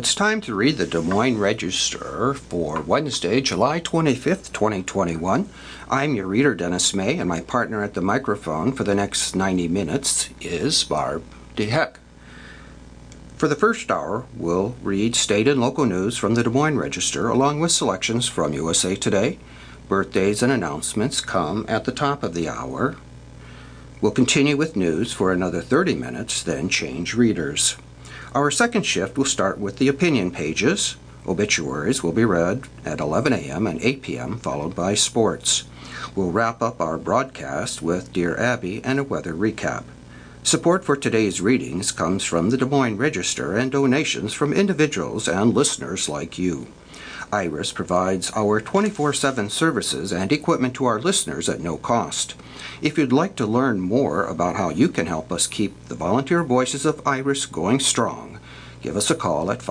It's time to read the Des Moines Register for Wednesday, July 25th, 2021. I'm your reader, Dennis May, and my partner at the microphone for the next 90 minutes is Barb DeHeck. For the first hour, we'll read state and local news from the Des Moines Register, along with selections from USA Today. Birthdays and announcements come at the top of the hour. We'll continue with news for another 30 minutes, then change readers. Our second shift will start with the opinion pages. Obituaries will be read at 11 a.m. and 8 p.m., followed by sports. We'll wrap up our broadcast with Dear Abby and a weather recap. Support for today's readings comes from the Des Moines Register and donations from individuals and listeners like you. IRIS provides our 24/7 services and equipment to our listeners at no cost. If you'd like to learn more about how you can help us keep the volunteer voices of IRIS going strong, give us a call at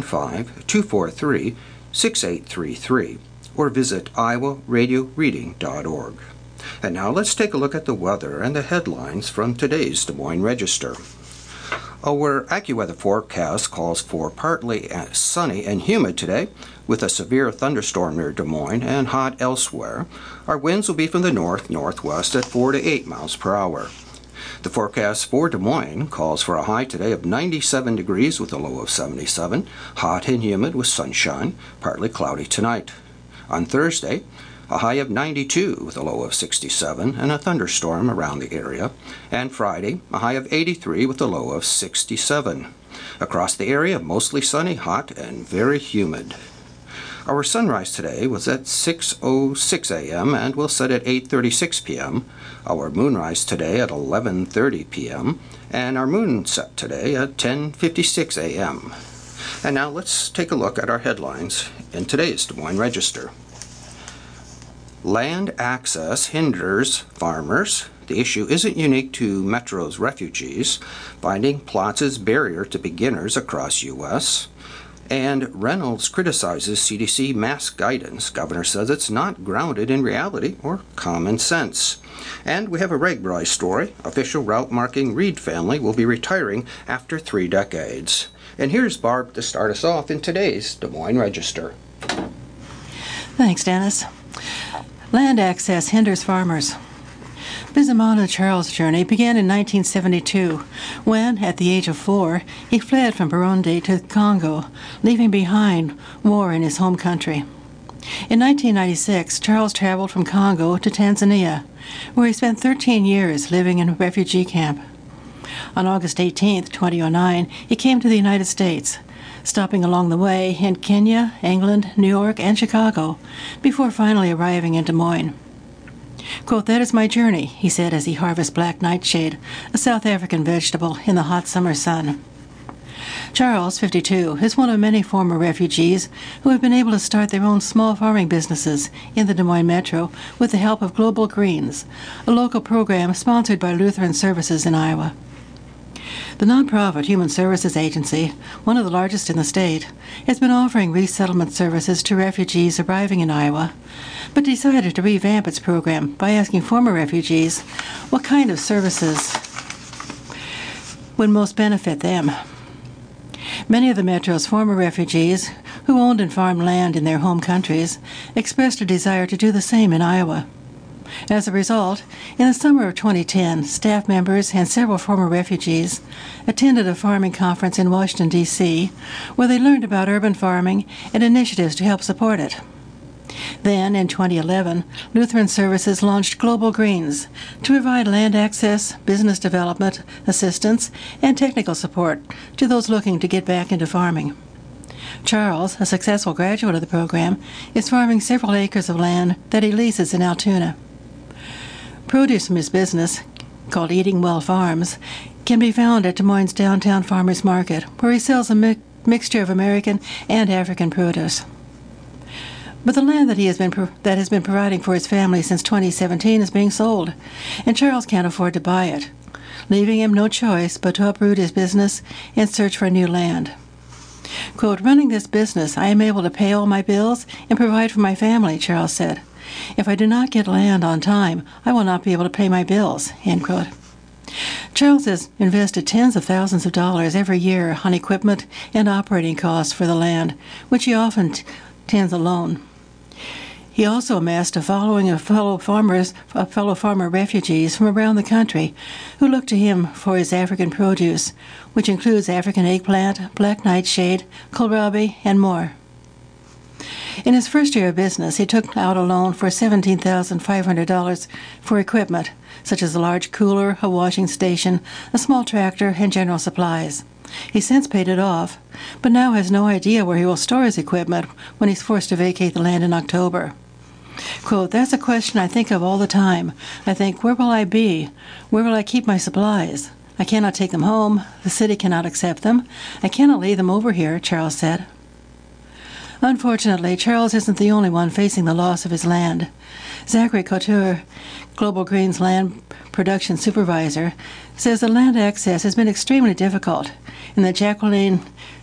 515-243-6833 or visit iowaradioreading.org. And now let's take a look at the weather and the headlines from today's Des Moines Register. Our AccuWeather forecast calls for partly sunny and humid today, with a severe thunderstorm near Des Moines and hot elsewhere. Our winds will be from the north-northwest at 4 to 8 miles per hour. The forecast for Des Moines calls for a high today of 97 degrees with a low of 77, hot and humid with sunshine, partly cloudy tonight. On Thursday, a high of 92 with a low of 67 and a thunderstorm around the area. And Friday, a high of 83 with a low of 67. Across the area, mostly sunny, hot, and very humid. Our sunrise today was at 6:06 a.m. and will set at 8:36 p.m. Our moonrise today at 11:30 p.m. and our moon set today at 10:56 a.m. And now let's take a look at our headlines in today's Des Moines Register. Land access hinders farmers. The issue isn't unique to Metro's refugees. Finding plots is barrier to beginners across U.S. And Reynolds criticizes CDC mask guidance. Governor says it's not grounded in reality or common sense. And we have a RegBri story. Official route marking Reed family will be retiring after 3 decades. And here's Barb to start us off in today's Des Moines Register. Thanks, Dennis. Land access hinders farmers. Bisimono Charles' journey began in 1972 when, at the age of 4, he fled from Burundi to Congo, leaving behind war in his home country. In 1996, Charles traveled from Congo to Tanzania, where he spent 13 years living in a refugee camp. On August 18, 2009, he came to the United States, stopping along the way in Kenya, England, New York, and Chicago, before finally arriving in Des Moines. Quote, "That is my journey," he said as he harvests black nightshade, a South African vegetable, in the hot summer sun. Charles, 52, is one of many former refugees who have been able to start their own small farming businesses in the Des Moines Metro with the help of Global Greens, a local program sponsored by Lutheran Services in Iowa. The nonprofit Human Services Agency, one of the largest in the state, has been offering resettlement services to refugees arriving in Iowa, but decided to revamp its program by asking former refugees what kind of services would most benefit them. Many of the Metro's former refugees, who owned and farmed land in their home countries, expressed a desire to do the same in Iowa. As a result, in the summer of 2010, staff members and several former refugees attended a farming conference in Washington, D.C., where they learned about urban farming and initiatives to help support it. Then, in 2011, Lutheran Services launched Global Greens to provide land access, business development, assistance, and technical support to those looking to get back into farming. Charles, a successful graduate of the program, is farming several acres of land that he leases in Altoona. Produce from his business, called Eating Well Farms, can be found at Des Moines' downtown farmers market, where he sells a mixture of American and African produce. But the land that has been providing for his family since 2017 is being sold, and Charles can't afford to buy it, leaving him no choice but to uproot his business and search for new land. Quote, "Running this business, I am able to pay all my bills and provide for my family," Charles said. "If I do not get land on time, I will not be able to pay my bills," end quote. Charles has invested tens of thousands of dollars every year on equipment and operating costs for the land, which he often tends alone. He also amassed a following of fellow farmer refugees from around the country who look to him for his African produce, which includes African eggplant, black nightshade, kohlrabi, and more. In his first year of business, he took out a loan for $17,500 for equipment, such as a large cooler, a washing station, a small tractor, and general supplies. He's since paid it off, but now has no idea where he will store his equipment when he's forced to vacate the land in October. Quote, "That's a question I think of all the time. I think, where will I be? Where will I keep my supplies? I cannot take them home. The city cannot accept them. I cannot leave them over here," Charles said. Unfortunately, Charles isn't the only one facing the loss of his land. Zachary Couture, Global Green's land production supervisor, says the land access has been extremely difficult, and that Jacqueline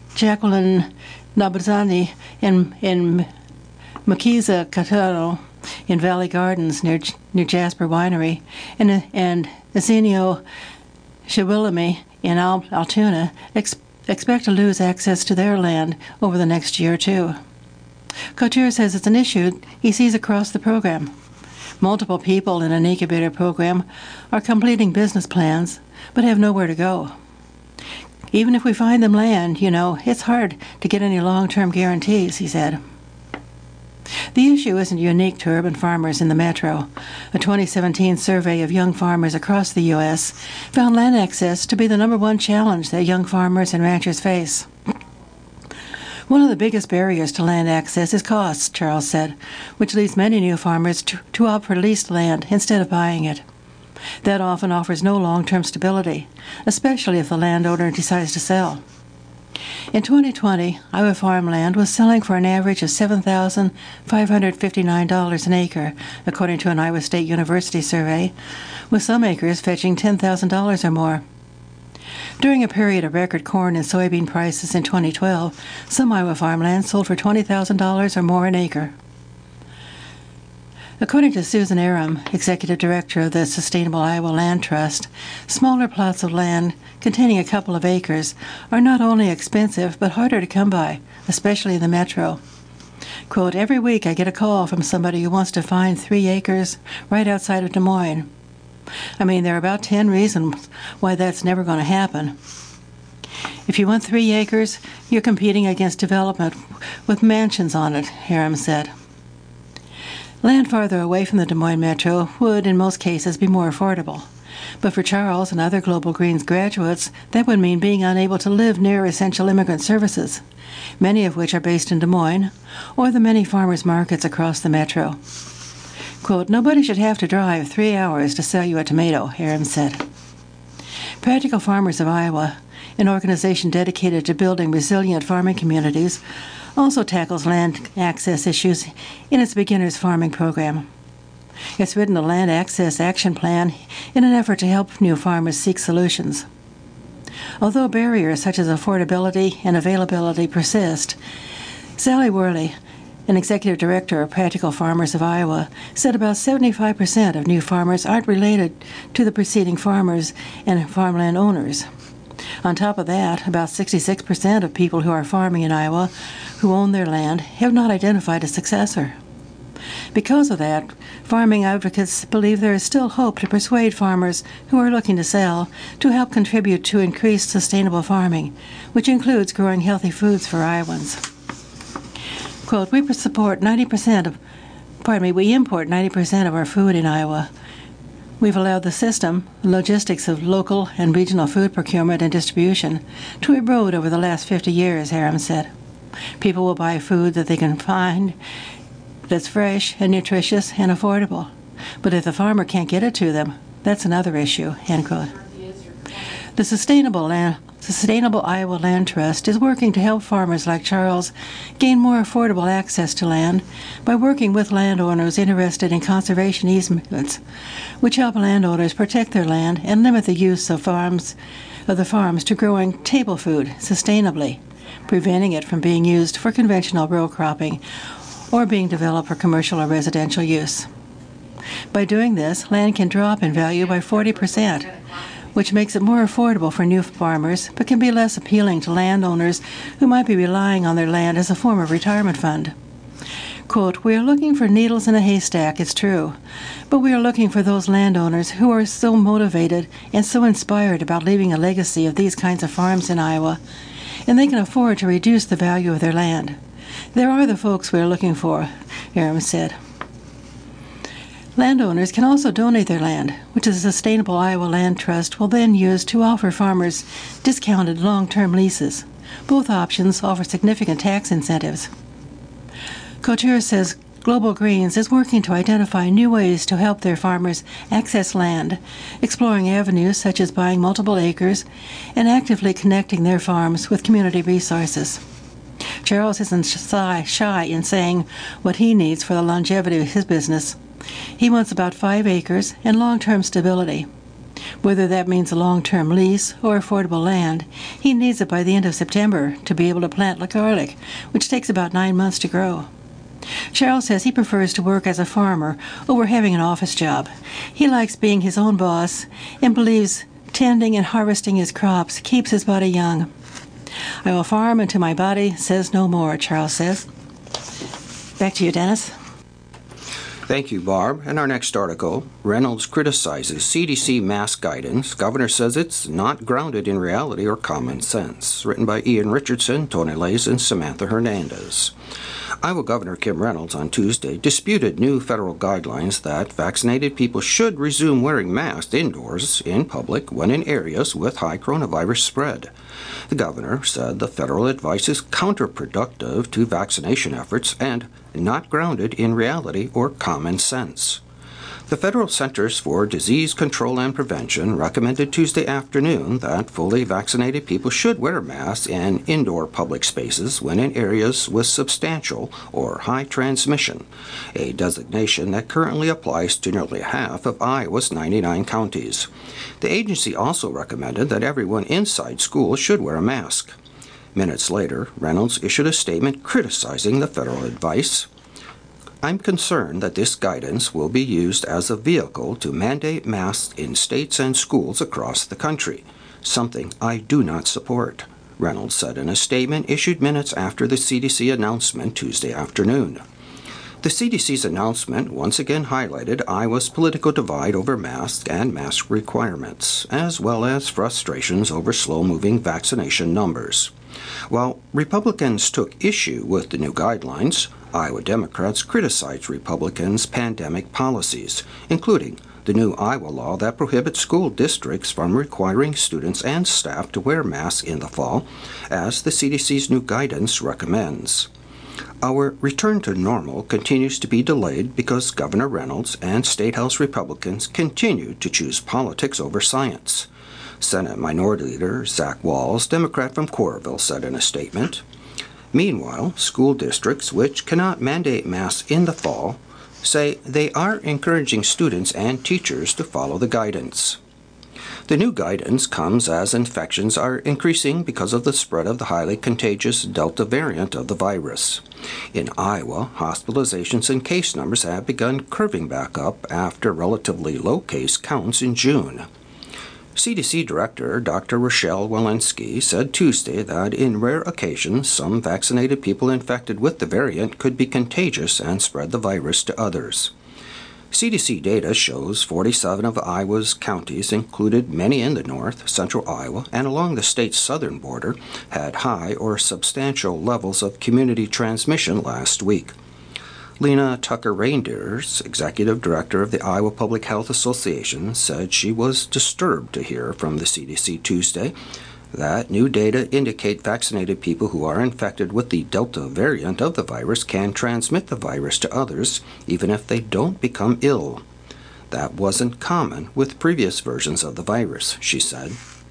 Nabazani in Makiza Catano in Valley Gardens near Jasper Winery and Azenio Shawilami in Altoona expect to lose access to their land over the next year or two. Couture says it's an issue he sees across the program. Multiple people in an incubator program are completing business plans but have nowhere to go. Even if we find them land, it's hard to get any long-term guarantees, he said. The issue isn't unique to urban farmers in the metro. A 2017 survey of young farmers across the U.S. found land access to be the number one challenge that young farmers and ranchers face. One of the biggest barriers to land access is costs, Charles said, which leads many new farmers to opt for leased land instead of buying it. That often offers no long-term stability, especially if the landowner decides to sell. In 2020, Iowa farmland was selling for an average of $7,559 an acre, according to an Iowa State University survey, with some acres fetching $10,000 or more. During a period of record corn and soybean prices in 2012, some Iowa farmland sold for $20,000 or more an acre. According to Susan Aram, Executive Director of the Sustainable Iowa Land Trust, smaller plots of land containing a couple of acres are not only expensive but harder to come by, especially in the metro. Quote, "Every week I get a call from somebody who wants to find 3 acres right outside of Des Moines. There are about 10 reasons why that's never going to happen. If you want 3 acres, you're competing against development with mansions on it," Aram said. Land farther away from the Des Moines metro would, in most cases, be more affordable. But for Charles and other Global Greens graduates, that would mean being unable to live near essential immigrant services, many of which are based in Des Moines, or the many farmers markets across the metro. Quote, "Nobody should have to drive 3 hours to sell you a tomato," Aram said. Practical Farmers of Iowa, an organization dedicated to building resilient farming communities, also tackles land access issues in its beginners farming program. It's written a land access action plan in an effort to help new farmers seek solutions. Although barriers such as affordability and availability persist, Sally Worley, an executive director of Practical Farmers of Iowa, said about 75% of new farmers aren't related to the preceding farmers and farmland owners. On top of that, about 66% of people who are farming in Iowa who own their land have not identified a successor. Because of that, farming advocates believe there is still hope to persuade farmers who are looking to sell to help contribute to increased sustainable farming, which includes growing healthy foods for Iowans. Quote, we import 90% of our food in Iowa. We've allowed the system, logistics of local and regional food procurement and distribution, to erode over the last 50 years, Aram said. People will buy food that they can find that's fresh and nutritious and affordable. But if the farmer can't get it to them, that's another issue, end quote. The Sustainable Iowa Land Trust is working to help farmers like Charles gain more affordable access to land by working with landowners interested in conservation easements, which help landowners protect their land and limit the use of the farms to growing table food sustainably, preventing it from being used for conventional row cropping or being developed for commercial or residential use. By doing this, land can drop in value by 40%, which makes it more affordable for new farmers but can be less appealing to landowners who might be relying on their land as a form of retirement fund. Quote, "We are looking for needles in a haystack, it's true, but we are looking for those landowners who are so motivated and so inspired about leaving a legacy of these kinds of farms in Iowa, and they can afford to reduce the value of their land. There are the folks we are looking for," Aram said. Landowners can also donate their land, which the Sustainable Iowa Land Trust will then use to offer farmers discounted long-term leases. Both options offer significant tax incentives. Couture says Global Greens is working to identify new ways to help their farmers access land, exploring avenues such as buying multiple acres and actively connecting their farms with community resources. Charles isn't shy in saying what he needs for the longevity of his business. He wants about 5 acres and long-term stability. Whether that means a long-term lease or affordable land, he needs it by the end of September to be able to plant garlic, which takes about 9 months to grow. Charles says he prefers to work as a farmer over having an office job. He likes being his own boss and believes tending and harvesting his crops keeps his body young. "I will farm until my body says no more," Charles says. Back to you, Dennis. Thank you, Barb. And our next article, Reynolds criticizes CDC mask guidance. Governor says it's not grounded in reality or common sense. Written by Ian Richardson, Tony Lays, and Samantha Hernandez. Iowa Governor Kim Reynolds on Tuesday disputed new federal guidelines that vaccinated people should resume wearing masks indoors in public when in areas with high coronavirus spread. The governor said the federal advice is counterproductive to vaccination efforts and not grounded in reality or common sense. The Federal Centers for Disease Control and Prevention recommended Tuesday afternoon that fully vaccinated people should wear masks in indoor public spaces when in areas with substantial or high transmission, a designation that currently applies to nearly half of Iowa's 99 counties. The agency also recommended that everyone inside school should wear a mask. Minutes later, Reynolds issued a statement criticizing the federal advice. "I'm concerned that this guidance will be used as a vehicle to mandate masks in states and schools across the country, something I do not support," Reynolds said in a statement issued minutes after the CDC announcement Tuesday afternoon. The CDC's announcement once again highlighted Iowa's political divide over masks and mask requirements, as well as frustrations over slow-moving vaccination numbers. While Republicans took issue with the new guidelines, Iowa Democrats criticized Republicans' pandemic policies, including the new Iowa law that prohibits school districts from requiring students and staff to wear masks in the fall, as the CDC's new guidance recommends. Our return to normal continues to be delayed because Governor Reynolds and State House Republicans continue to choose politics over science, Senate Minority Leader Zach Walz, Democrat from Coralville, said in a statement. Meanwhile, school districts, which cannot mandate masks in the fall, say they are encouraging students and teachers to follow the guidance. The new guidance comes as infections are increasing because of the spread of the highly contagious Delta variant of the virus. In Iowa, hospitalizations and case numbers have begun curving back up after relatively low case counts in June. CDC Director Dr. Rochelle Walensky said Tuesday that in rare occasions, some vaccinated people infected with the variant could be contagious and spread the virus to others. CDC data shows 47 of Iowa's counties, included many in the north, central Iowa, and along the state's southern border, had high or substantial levels of community transmission last week. Lena Tucker-Reindeers, executive director of the Iowa Public Health Association, said she was disturbed to hear from the CDC Tuesday that new data indicate vaccinated people who are infected with the Delta variant of the virus can transmit the virus to others even if they don't become ill. That wasn't common with previous versions of the virus, she said.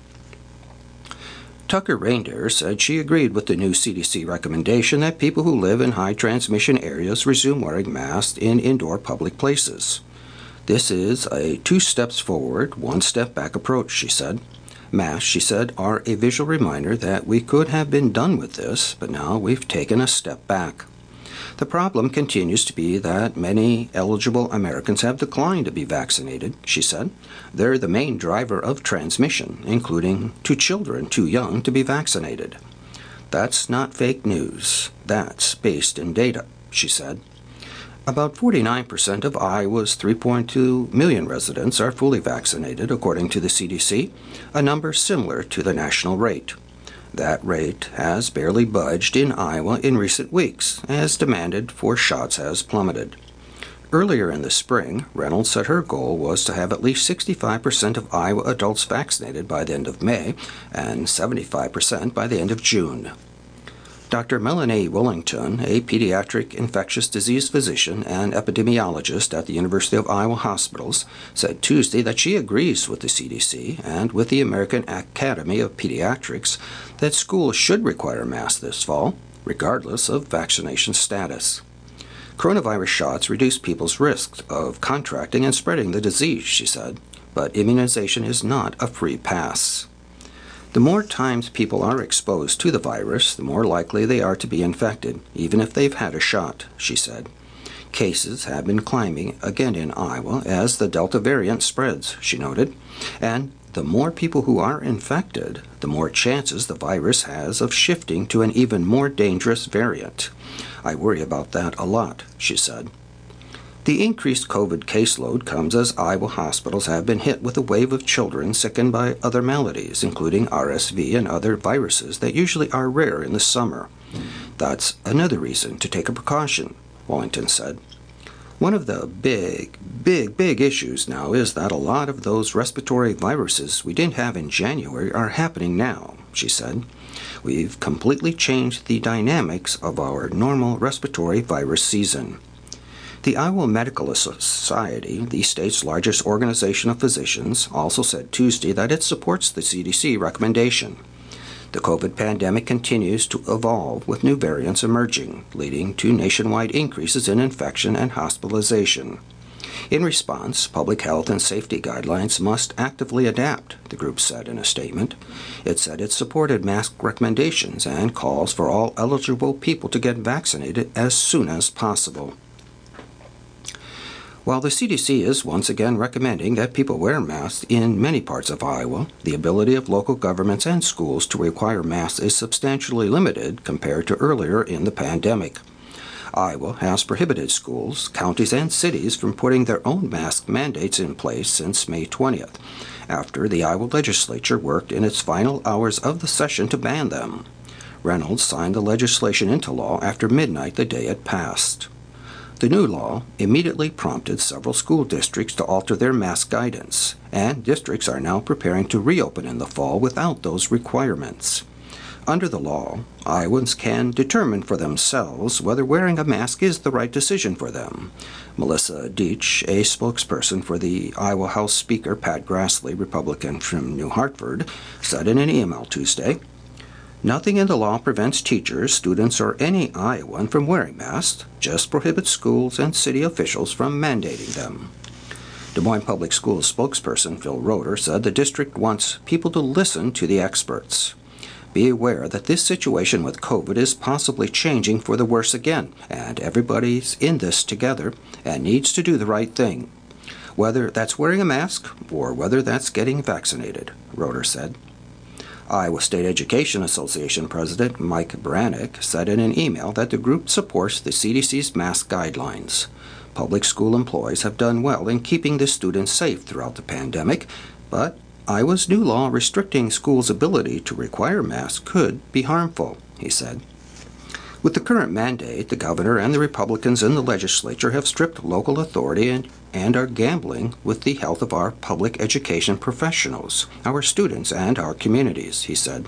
Tucker-Reindeer said she agreed with the new CDC recommendation that people who live in high-transmission areas resume wearing masks in indoor public places. This is a 2 steps forward, 1 step back approach, she said. Masks, she said, are a visual reminder that we could have been done with this, but now we've taken a step back. The problem continues to be that many eligible Americans have declined to be vaccinated, she said. They're the main driver of transmission, including to children too young to be vaccinated. That's not fake news. That's based in data, she said. About 49% of Iowa's 3.2 million residents are fully vaccinated, according to the CDC, a number similar to the national rate. That rate has barely budged in Iowa in recent weeks, as demand for shots has plummeted. Earlier in the spring, Reynolds said her goal was to have at least 65% of Iowa adults vaccinated by the end of May and 75% by the end of June. Dr. Melanie Willington, a pediatric infectious disease physician and epidemiologist at the University of Iowa Hospitals, said Tuesday that she agrees with the CDC and with the American Academy of Pediatrics that schools should require masks this fall, regardless of vaccination status. Coronavirus shots reduce people's risk of contracting and spreading the disease, she said, but immunization is not a free pass. The more times people are exposed to the virus, the more likely they are to be infected, even if they've had a shot, she said. Cases have been climbing again in Iowa as the Delta variant spreads, she noted, and the more people who are infected, the more chances the virus has of shifting to an even more dangerous variant. I worry about that a lot, she said. The increased COVID caseload comes as Iowa hospitals have been hit with a wave of children sickened by other maladies, including RSV and other viruses that usually are rare in the summer. That's another reason to take a precaution, Wellington said. One of the big issues now is that a lot of those respiratory viruses we didn't have in January are happening now, she said. We've completely changed the dynamics of our normal respiratory virus season. The Iowa Medical Society, the state's largest organization of physicians, also said Tuesday that it supports the CDC recommendation. The COVID pandemic continues to evolve with new variants emerging, leading to nationwide increases in infection and hospitalization. In response, public health and safety guidelines must actively adapt, the group said in a statement. It said it supported mask recommendations and calls for all eligible people to get vaccinated as soon as possible. While the CDC is once again recommending that people wear masks in many parts of Iowa, the ability of local governments and schools to require masks is substantially limited compared to earlier in the pandemic. Iowa has prohibited schools, counties, and cities from putting their own mask mandates in place since May 20th, after the Iowa legislature worked in its final hours of the session to ban them. Reynolds signed the legislation into law after midnight the day it passed. The new law immediately prompted several school districts to alter their mask guidance, and districts are now preparing to reopen in the fall without those requirements. Under the law, Iowans can determine for themselves whether wearing a mask is the right decision for them. Melissa Deitch, a spokesperson for the Iowa House Speaker Pat Grassley, Republican from New Hartford, said in an email Tuesday, "Nothing in the law prevents teachers, students, or any Iowan from wearing masks, just prohibits schools and city officials from mandating them." Des Moines Public Schools spokesperson Phil Roeder said the district wants people to listen to the experts. Be aware that this situation with COVID is possibly changing for the worse again, and everybody's in this together and needs to do the right thing, whether that's wearing a mask or whether that's getting vaccinated, Roeder said. Iowa State Education Association President Mike Brannick said in an email that the group supports the CDC's mask guidelines. Public school employees have done well in keeping the students safe throughout the pandemic, but Iowa's new law restricting schools' ability to require masks could be harmful, he said. With the current mandate, the governor and the Republicans in the legislature have stripped local authority and are gambling with the health of our public education professionals, our students, and our communities, he said.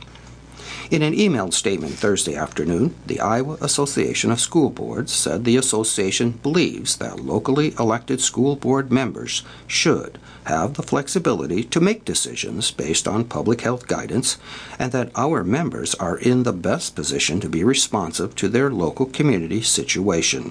In an emailed statement Thursday afternoon, the Iowa Association of School Boards said the association believes that locally elected school board members should have the flexibility to make decisions based on public health guidance, and that our members are in the best position to be responsive to their local community situation.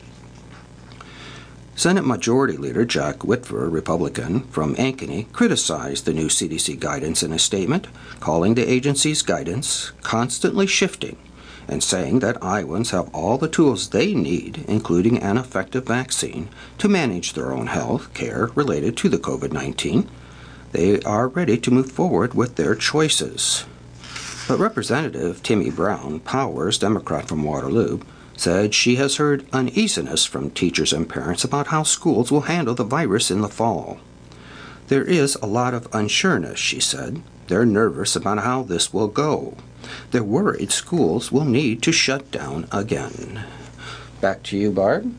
Senate Majority Leader Jack Whitver, Republican from Ankeny, criticized the new CDC guidance in a statement, calling the agency's guidance constantly shifting and saying that Iowans have all the tools they need, including an effective vaccine, to manage their own health care related to the COVID-19. They are ready to move forward with their choices. But Representative Timmy Brown, Powers, Democrat from Waterloo, said she has heard uneasiness from teachers and parents about how schools will handle the virus in the fall. There is a lot of unsureness, she said. They're nervous about how this will go. They're worried schools will need to shut down again. Back to you, Barb.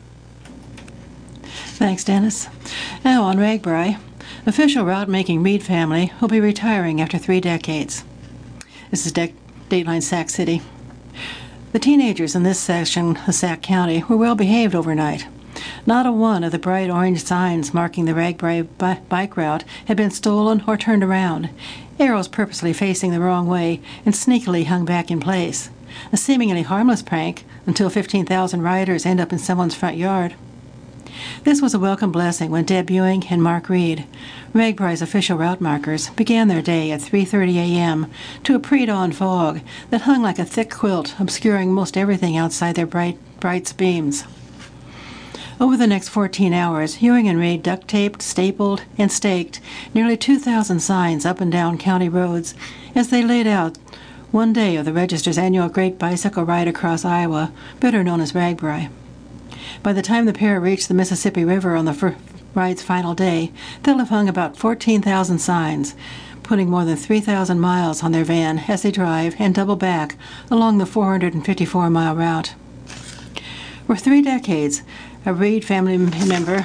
Thanks, Dennis. Now on RAGBRAI, official route-making Reed family will be retiring after 3 decades. This is Dateline Sac City. The teenagers in this section of Sac County were well behaved overnight. Not a one of the bright orange signs marking the RAGBRAI bike route had been stolen or turned around, arrows purposely facing the wrong way and sneakily hung back in place. A seemingly harmless prank until 15,000 riders end up in someone's front yard. This was a welcome blessing when Deb Ewing and Mark Reed, RAGBRAI's official route markers, began their day at 3:30 a.m. to a pre-dawn fog that hung like a thick quilt, obscuring most everything outside their bright beams. Over the next 14 hours, Ewing and Reed duct-taped, stapled, and staked nearly 2,000 signs up and down county roads as they laid out one day of the Register's annual Great Bicycle Ride Across Iowa, better known as RAGBRAI. By the time the pair reached the Mississippi River on the ride's final day, they'll have hung about 14,000 signs, putting more than 3,000 miles on their van as they drive and double back along the 454-mile route. For 3 decades, a Reed family member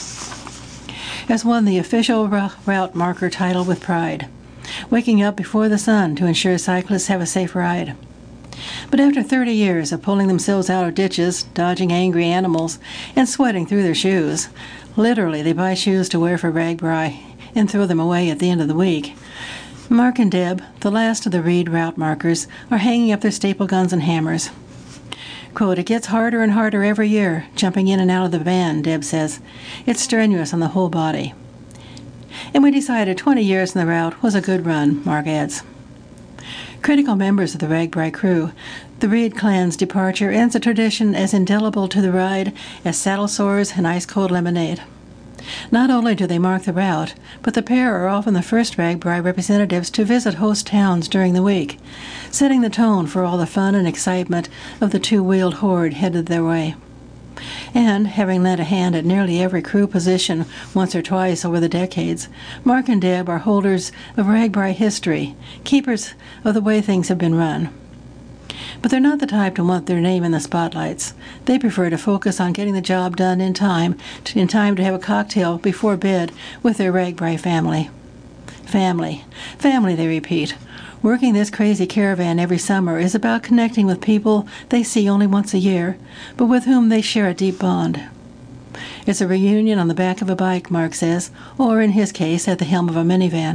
has won the official route marker title with pride, waking up before the sun to ensure cyclists have a safe ride. But after 30 years of pulling themselves out of ditches, dodging angry animals, and sweating through their shoes, literally they buy shoes to wear for RAGBRAI and throw them away at the end of the week, Mark and Deb, the last of the Reed route markers, are hanging up their staple guns and hammers. Quote, "It gets harder and harder every year, jumping in and out of the van," Deb says. "It's strenuous on the whole body." "And we decided 20 years in the route was a good run," Mark adds. Critical members of the RAGBRAI crew, the Reed clan's departure ends a tradition as indelible to the ride as saddle sores and ice-cold lemonade. Not only do they mark the route, but the pair are often the first RAGBRAI representatives to visit host towns during the week, setting the tone for all the fun and excitement of the 2-wheeled horde headed their way. And, having lent a hand at nearly every crew position once or twice over the decades, Mark and Deb are holders of RAGBRAI history, keepers of the way things have been run. But they're not the type to want their name in the spotlights. They prefer to focus on getting the job done in time to have a cocktail before bed with their RAGBRAI family. Family, they repeat. Working this crazy caravan every summer is about connecting with people they see only once a year, but with whom they share a deep bond. It's a reunion on the back of a bike, Mark says, or in his case, at the helm of a minivan.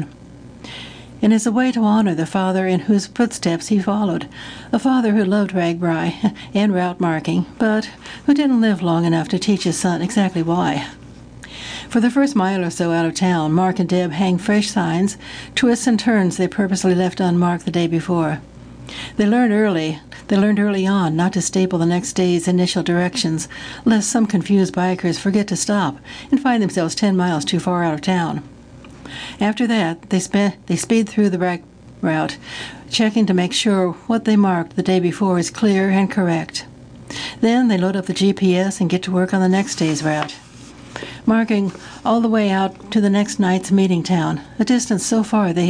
And is a way to honor the father in whose footsteps he followed, a father who loved RAGBRAI and route marking, but who didn't live long enough to teach his son exactly why. For the first mile or so out of town, Mark and Deb hang fresh signs, twists and turns they purposely left unmarked the day before. They learned early on not to staple the next day's initial directions, lest some confused bikers forget to stop and find themselves 10 miles too far out of town. After that, they speed through the route, checking to make sure what they marked the day before is clear and correct. Then they load up the GPS and get to work on the next day's route, marking all the way out to the next night's meeting town, a distance so far they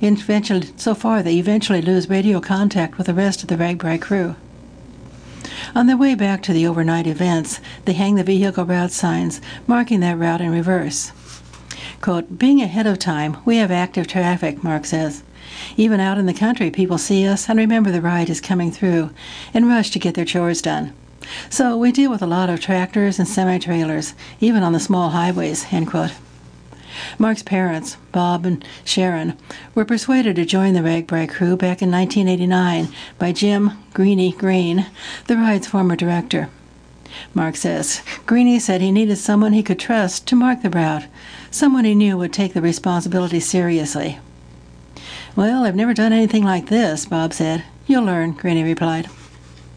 eventually lose radio contact with the rest of the RAGBRAI crew. On their way back to the overnight events, they hang the vehicle route signs, marking that route in reverse. Quote, "Being ahead of time, we have active traffic," Mark says. "Even out in the country, people see us and remember the ride is coming through and rush to get their chores done. So we deal with a lot of tractors and semi-trailers, even on the small highways," end quote. Mark's parents, Bob and Sharon, were persuaded to join the RAGBRAI crew back in 1989 by Jim Greenie Green, the ride's former director. Mark says, "Greenie said he needed someone he could trust to mark the route, someone he knew would take the responsibility seriously." "Well, I've never done anything like this," Bob said. "You'll learn," Greenie replied.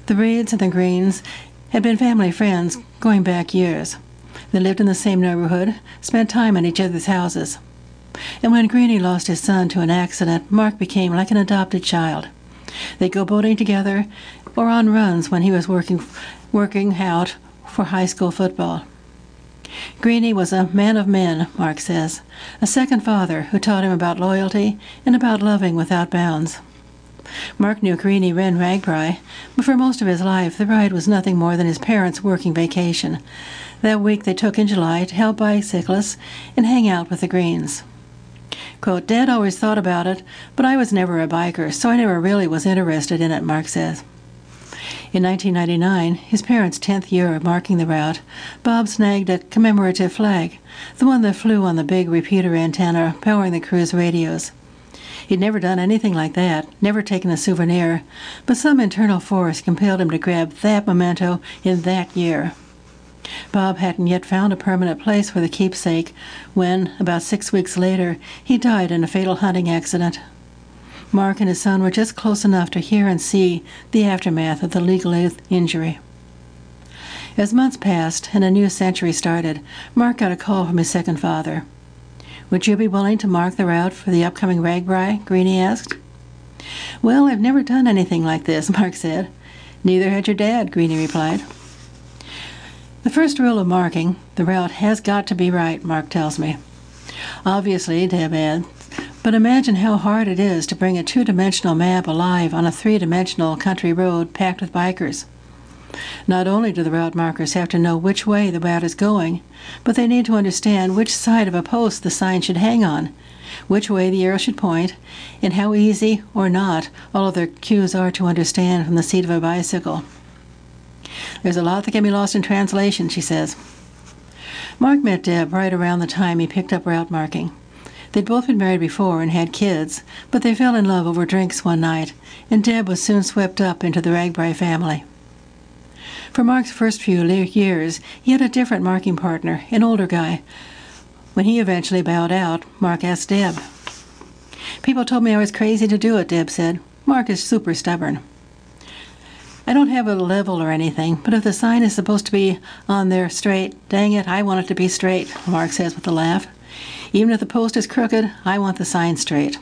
The Reeds and the Greens had been family friends going back years. They lived in the same neighborhood, spent time in each other's houses. And when Greenie lost his son to an accident, Mark became like an adopted child. They'd go boating together or on runs when he was working out for high school football. Greenie was a man of men, Mark says, a second father who taught him about loyalty and about loving without bounds. Mark knew Greenie ran RAGBRAI, but for most of his life the ride was nothing more than his parents' working vacation. That week they took in July to help bicyclists and hang out with the Greens. Quote, Dad always thought about it, but I was never a biker, so I never really was interested in it, Mark says. In 1999, his parents' 10th year of marking the route, Bob snagged a commemorative flag, the one that flew on the big repeater antenna powering the crew's radios. He'd never done anything like that, never taken a souvenir, but some internal force compelled him to grab that memento in that year. Bob hadn't yet found a permanent place for the keepsake when, about 6 weeks later, he died in a fatal hunting accident. Mark and his son were just close enough to hear and see the aftermath of the legal injury. As months passed and a new century started, Mark got a call from his second father. Would you be willing to mark the route for the upcoming RAGBRAI? Greenie asked. Well, I've never done anything like this, Mark said. Neither had your dad, Greenie replied. The first rule of marking, the route has got to be right, Mark tells me. Obviously, Deb adds, but imagine how hard it is to bring a two-dimensional map alive on a three-dimensional country road packed with bikers. Not only do the route markers have to know which way the route is going, but they need to understand which side of a post the sign should hang on, which way the arrow should point, and how easy or not all of their cues are to understand from the seat of a bicycle. There's a lot that can be lost in translation, she says. Mark met Deb right around the time he picked up route marking. They'd both been married before and had kids, but they fell in love over drinks one night, and Deb was soon swept up into the RAGBRAI family. For Mark's first few years, he had a different marking partner, an older guy. When he eventually bowed out, Mark asked Deb. People told me I was crazy to do it, Deb said. Mark is super stubborn. I don't have a level or anything, but if the sign is supposed to be on there straight, dang it, I want it to be straight, Mark says with a laugh. Even if the post is crooked, I want the sign straight.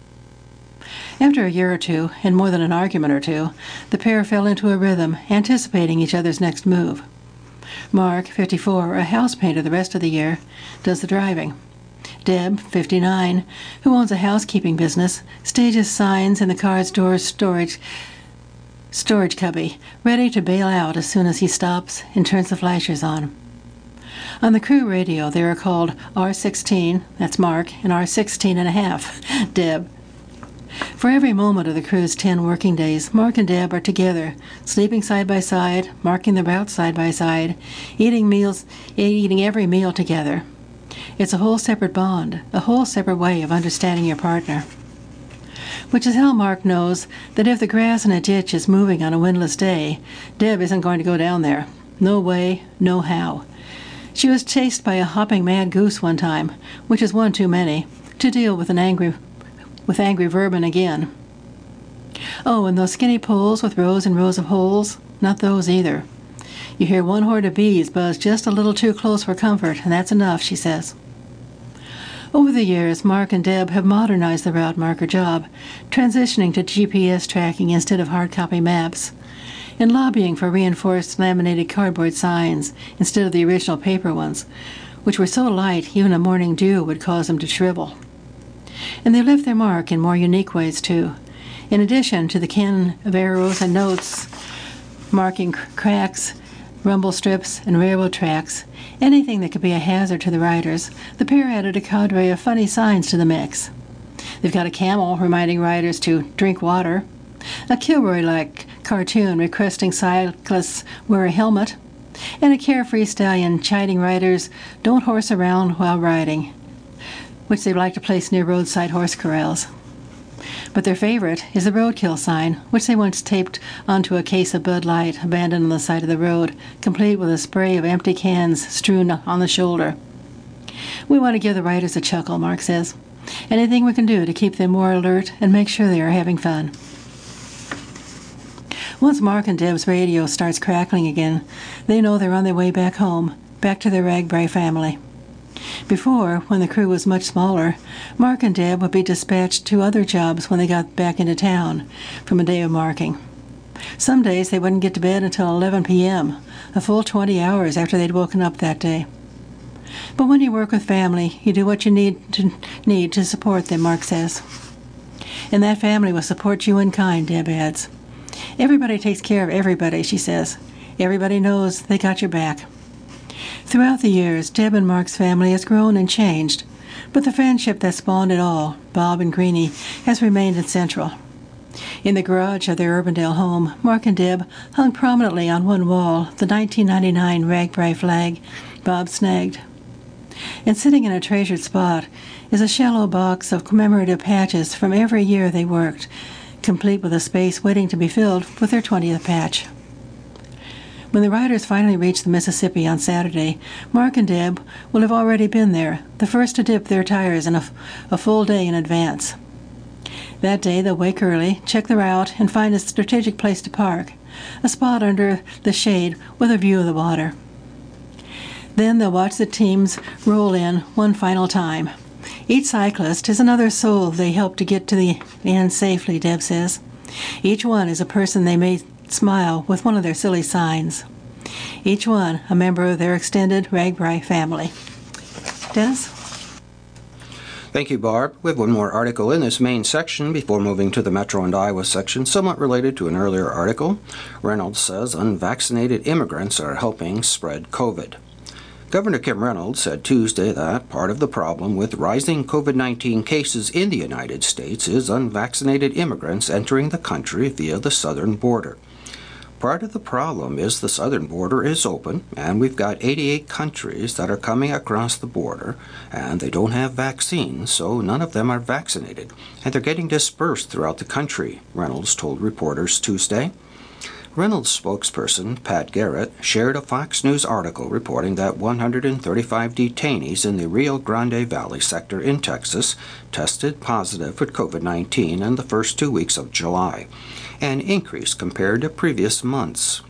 After a year or two, and more than an argument or two, the pair fell into a rhythm, anticipating each other's next move. Mark, 54, a house painter the rest of the year, does the driving. Deb, 59, who owns a housekeeping business, stages signs in the car's door storage cubby, ready to bail out as soon as he stops and turns the flashers on. On the crew radio, they are called R16, that's Mark, and R16 and a half, Deb. For every moment of the crew's 10 working days, Mark and Deb are together, sleeping side by side, marking the route side by side, eating every meal together. It's a whole separate bond, a whole separate way of understanding your partner. Which is how Mark knows that if the grass in a ditch is moving on a windless day, Deb isn't going to go down there. No way, no how. She was chased by a hopping mad goose one time, which is one too many, to deal with angry vermin again. Oh, and those skinny poles with rows and rows of holes? Not those either. You hear one horde of bees buzz just a little too close for comfort, and that's enough, she says. Over the years, Mark and Deb have modernized the route marker job, transitioning to GPS tracking instead of hard copy maps, and lobbying for reinforced laminated cardboard signs instead of the original paper ones, which were so light even a morning dew would cause them to shrivel. And they left their mark in more unique ways, too. In addition to the canon of arrows and notes marking cracks, rumble strips, and railroad tracks, anything that could be a hazard to the riders, the pair added a cadre of funny signs to the mix. They've got a camel reminding riders to drink water, a Kilroy-like cartoon requesting cyclists wear a helmet, and a carefree stallion chiding riders don't horse around while riding, which they like to place near roadside horse corrals. But their favorite is the roadkill sign, which they once taped onto a case of Bud Light abandoned on the side of the road, complete with a spray of empty cans strewn on the shoulder. We want to give the riders a chuckle, Mark says. Anything we can do to keep them more alert and make sure they are having fun. Once Mark and Deb's radio starts crackling again, they know they're on their way back home, back to their Ragbray family. Before, when the crew was much smaller, Mark and Deb would be dispatched to other jobs when they got back into town from a day of marking. Some days they wouldn't get to bed until 11 p.m., a full 20 hours after they'd woken up that day. But when you work with family, you do what you need to support them, Mark says. And that family will support you in kind, Deb adds. Everybody takes care of everybody, she says. Everybody knows they got your back. Throughout the years, Deb and Mark's family has grown and changed, but the friendship that spawned it all, Bob and Greenie, has remained central. In the garage of their Urbandale home, Mark and Deb hung prominently on one wall the 1999 Ragbray flag Bob snagged. And sitting in a treasured spot is a shallow box of commemorative patches from every year they worked, complete with a space waiting to be filled with their 20th patch. When the riders finally reach the Mississippi on Saturday, Mark and Deb will have already been there, the first to dip their tires in a full day in advance. That day they'll wake early, check the route, and find a strategic place to park, a spot under the shade with a view of the water. Then they'll watch the teams roll in one final time. Each cyclist is another soul they help to get to the end safely, Deb says. Each one is a person they may smile with one of their silly signs. Each one a member of their extended Ragbray family. Dennis? Thank you, Barb. We have one more article in this main section before moving to the Metro and Iowa section, somewhat related to an earlier article. Reynolds says unvaccinated immigrants are helping spread COVID. Governor Kim Reynolds said Tuesday that part of the problem with rising COVID-19 cases in the United States is unvaccinated immigrants entering the country via the southern border. Part of the problem is the southern border is open, and we've got 88 countries that are coming across the border, and they don't have vaccines, so none of them are vaccinated, and they're getting dispersed throughout the country, Reynolds told reporters Tuesday. Reynolds' spokesperson, Pat Garrett, shared a Fox News article reporting that 135 detainees in the Rio Grande Valley sector in Texas tested positive for COVID-19 in the first 2 weeks of July, an increase compared to previous months.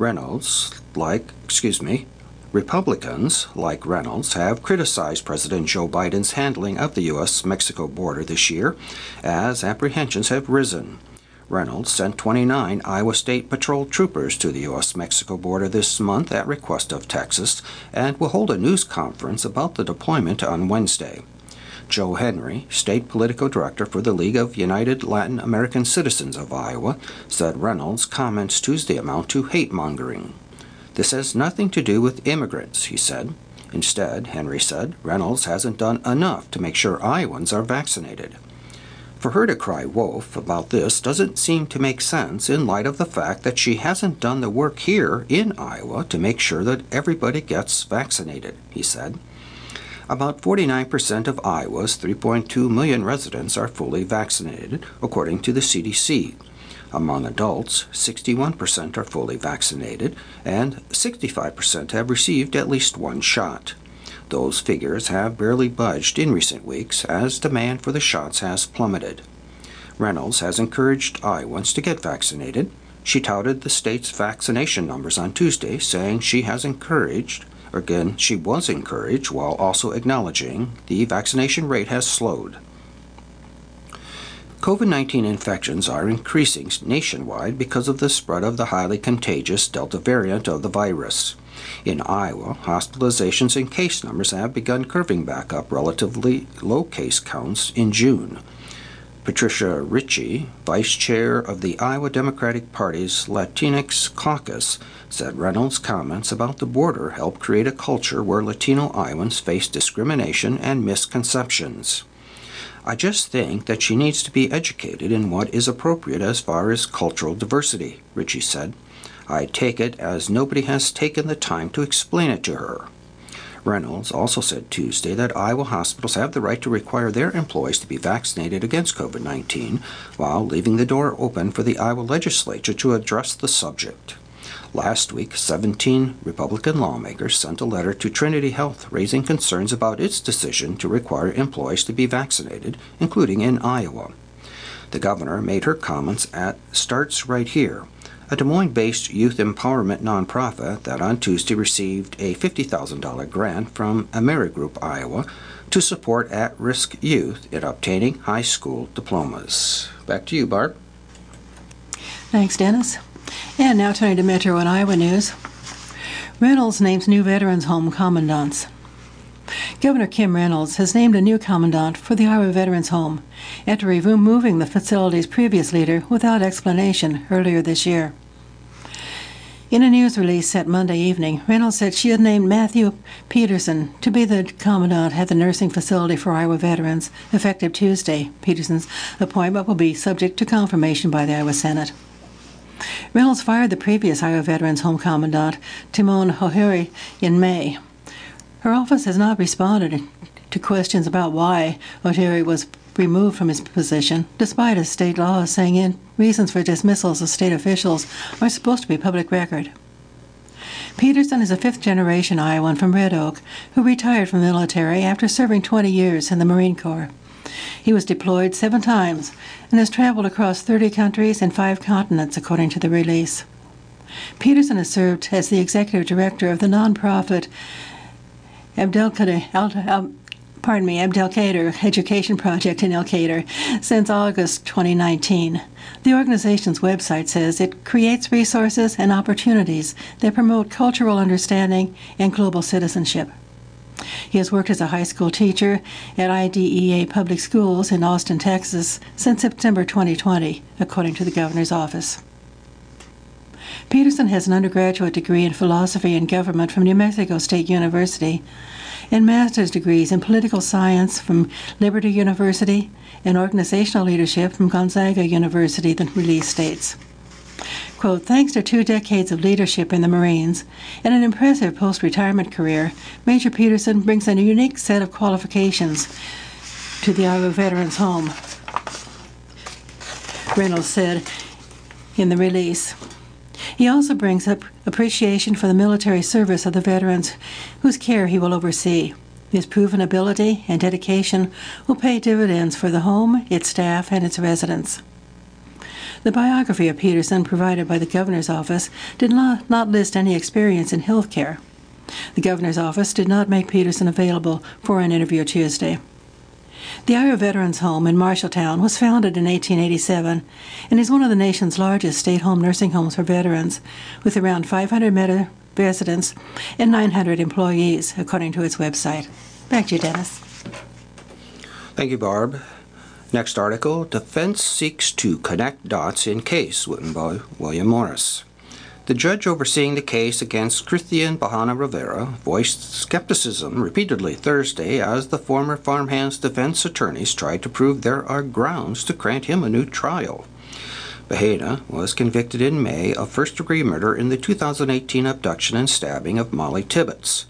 Republicans, like Reynolds, have criticized President Joe Biden's handling of the U.S.-Mexico border this year, as apprehensions have risen. Reynolds sent 29 Iowa State Patrol troopers to the U.S.-Mexico border this month at request of Texas and will hold a news conference about the deployment on Wednesday. Joe Henry, State Political Director for the League of United Latin American Citizens of Iowa, said Reynolds' comments Tuesday amount to hate-mongering. This has nothing to do with immigrants, he said. Instead, Henry said, Reynolds hasn't done enough to make sure Iowans are vaccinated. For her to cry wolf about this doesn't seem to make sense in light of the fact that she hasn't done the work here in Iowa to make sure that everybody gets vaccinated, he said. About 49% of Iowa's 3.2 million residents are fully vaccinated, according to the CDC. Among adults, 61% are fully vaccinated, and 65% have received at least one shot. Those figures have barely budged in recent weeks as demand for the shots has plummeted. Reynolds has encouraged Iowans to get vaccinated. She touted the state's vaccination numbers on Tuesday, saying she was encouraged, while also acknowledging the vaccination rate has slowed. COVID-19 infections are increasing nationwide because of the spread of the highly contagious Delta variant of the virus. In Iowa, hospitalizations and case numbers have begun curving back up relatively low case counts in June. Patricia Ritchie, vice chair of the Iowa Democratic Party's Latinx caucus, said Reynolds' comments about the border help create a culture where Latino Iowans face discrimination and misconceptions. I just think that she needs to be educated in what is appropriate as far as cultural diversity, Ritchie said. I take it as nobody has taken the time to explain it to her. Reynolds also said Tuesday that Iowa hospitals have the right to require their employees to be vaccinated against COVID-19 while leaving the door open for the Iowa legislature to address the subject. Last week, 17 Republican lawmakers sent a letter to Trinity Health raising concerns about its decision to require employees to be vaccinated, including in Iowa. The governor made her comments at Starts Right Here, a Des Moines-based youth empowerment nonprofit that on Tuesday received a $50,000 grant from AmeriGroup Iowa to support at-risk youth in obtaining high school diplomas. Back to you, Barb. Thanks, Dennis. And now turning to Metro and Iowa news. Reynolds names new Veterans Home commandants. Governor Kim Reynolds has named a new commandant for the Iowa Veterans Home after removing the facility's previous leader without explanation earlier this year. In a news release set Monday evening, Reynolds said she had named Matthew Peterson to be the commandant at the nursing facility for Iowa veterans, effective Tuesday. Peterson's appointment will be subject to confirmation by the Iowa Senate. Reynolds fired the previous Iowa Veterans Home commandant, Timon O'Hare, in May. Her office has not responded to questions about why O'Hare was removed from his position, despite a state law saying reasons for dismissals of state officials are supposed to be public record. Peterson is a fifth-generation Iowan from Red Oak who retired from the military after serving 20 years in the Marine Corps. He was deployed 7 times and has traveled across 30 countries and 5 continents, according to the release. Peterson has served as the executive director of the nonprofit Abdelkader Education Project in Elkader since August 2019. The organization's website says it creates resources and opportunities that promote cultural understanding and global citizenship. He has worked as a high school teacher at IDEA Public Schools in Austin, Texas since September 2020, according to the governor's office. Peterson has an undergraduate degree in philosophy and government from New Mexico State University and master's degrees in political science from Liberty University and organizational leadership from Gonzaga University, the release states. Quote, thanks to 2 decades of leadership in the Marines and an impressive post-retirement career, Major Peterson brings a unique set of qualifications to the Iowa Veterans Home, Reynolds said in the release. He also brings up appreciation for the military service of the veterans whose care he will oversee. His proven ability and dedication will pay dividends for the home, its staff, and its residents. The biography of Peterson provided by the governor's office did not list any experience in health care. The governor's office did not make Peterson available for an interview Tuesday. The Iowa Veterans Home in Marshalltown was founded in 1887 and is one of the nation's largest state-home nursing homes for veterans, with around 500 residents and 900 employees, according to its website. Back to you, Dennis. Thank you, Barb. Next article, Defense Seeks to Connect Dots in Case, written by William Morris. The judge overseeing the case against Christian Bahana Rivera voiced skepticism repeatedly Thursday as the former farmhand's defense attorneys tried to prove there are grounds to grant him a new trial. Bahana was convicted in May of first-degree murder in the 2018 abduction and stabbing of Molly Tibbetts.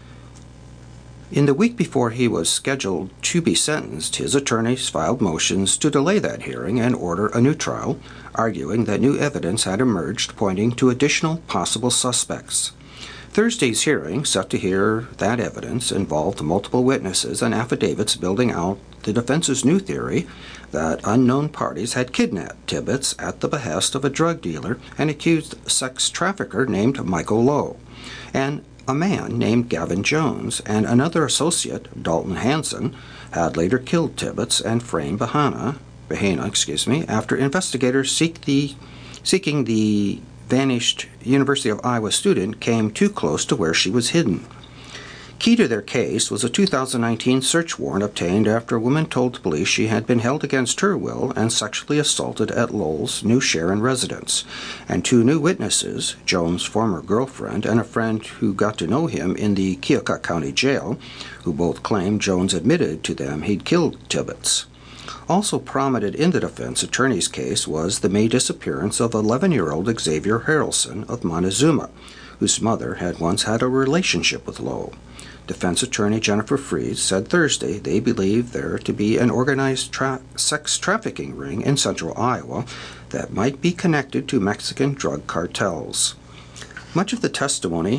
In the week before he was scheduled to be sentenced, his attorneys filed motions to delay that hearing and order a new trial, arguing that new evidence had emerged pointing to additional possible suspects. Thursday's hearing, set to hear that evidence, involved multiple witnesses and affidavits building out the defense's new theory that unknown parties had kidnapped Tibbetts at the behest of a drug dealer and accused sex trafficker named Michael Lowe, and a man named Gavin Jones and another associate, Dalton Hansen, had later killed Tibbetts and framed Bahana, after investigators seeking the vanished University of Iowa student came too close to where she was hidden. Key to their case was a 2019 search warrant obtained after a woman told police she had been held against her will and sexually assaulted at Lowell's New Sharon residence, and 2 new witnesses, Jones' former girlfriend and a friend who got to know him in the Keokuk County Jail, who both claimed Jones admitted to them he'd killed Tibbetts. Also prominent in the defense attorney's case was the May disappearance of 11-year-old Xavier Harrelson of Montezuma, whose mother had once had a relationship with Lowe. Defense attorney Jennifer Fries said Thursday they believe there to be an organized sex trafficking ring in central Iowa that might be connected to Mexican drug cartels. Much of the testimony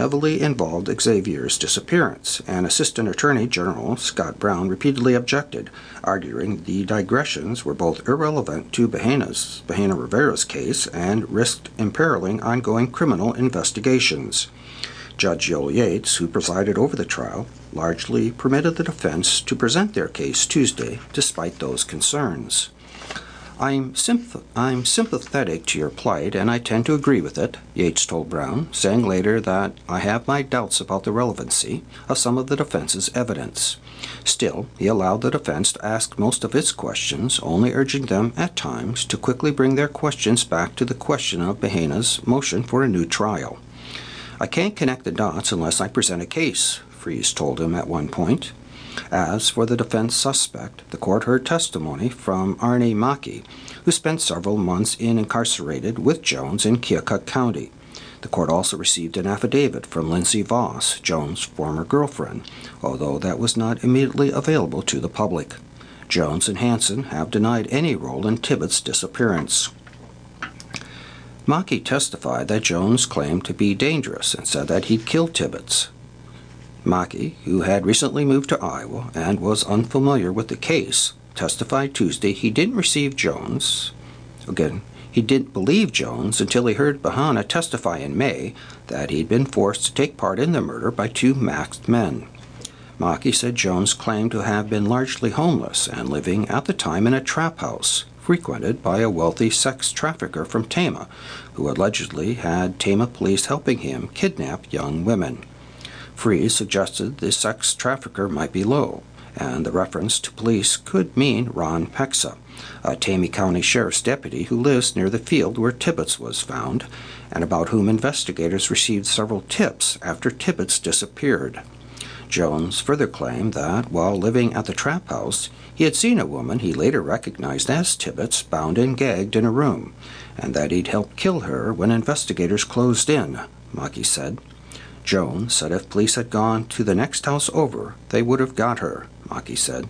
heavily involved Xavier's disappearance, and Assistant Attorney General Scott Brown repeatedly objected, arguing the digressions were both irrelevant to Bahena Rivera's case and risked imperiling ongoing criminal investigations. Judge Joel Yates, who presided over the trial, largely permitted the defense to present their case Tuesday despite those concerns. I'm sympathetic to your plight, and I tend to agree with it, Yates told Brown, saying later that I have my doubts about the relevancy of some of the defense's evidence. Still, he allowed the defense to ask most of its questions, only urging them at times to quickly bring their questions back to the question of Bahena's motion for a new trial. I can't connect the dots unless I present a case, Fries told him at one point. As for the defense suspect, the court heard testimony from Arne Maki, who spent several months incarcerated with Jones in Keokuk County. The court also received an affidavit from Lindsay Voss, Jones' former girlfriend, although that was not immediately available to the public. Jones and Hansen have denied any role in Tibbetts' disappearance. Maki testified that Jones claimed to be dangerous and said that he'd killed Tibbetts. Maki, who had recently moved to Iowa and was unfamiliar with the case, testified Tuesday he didn't receive Jones. Again, he didn't believe Jones until he heard Bahena testify in May that he'd been forced to take part in the murder by two masked men. Maki said Jones claimed to have been largely homeless and living at the time in a trap house frequented by a wealthy sex trafficker from Tama, who allegedly had Tama police helping him kidnap young women. Fries suggested the sex trafficker might be Lowe, and the reference to police could mean Ron Pexa, a Tama County Sheriff's deputy who lives near the field where Tibbetts was found, and about whom investigators received several tips after Tibbetts disappeared. Jones further claimed that, while living at the trap house, he had seen a woman he later recognized as Tibbetts bound and gagged in a room, and that he'd helped kill her when investigators closed in, Maki said. Jones said if police had gone to the next house over, they would have got her, Maki said.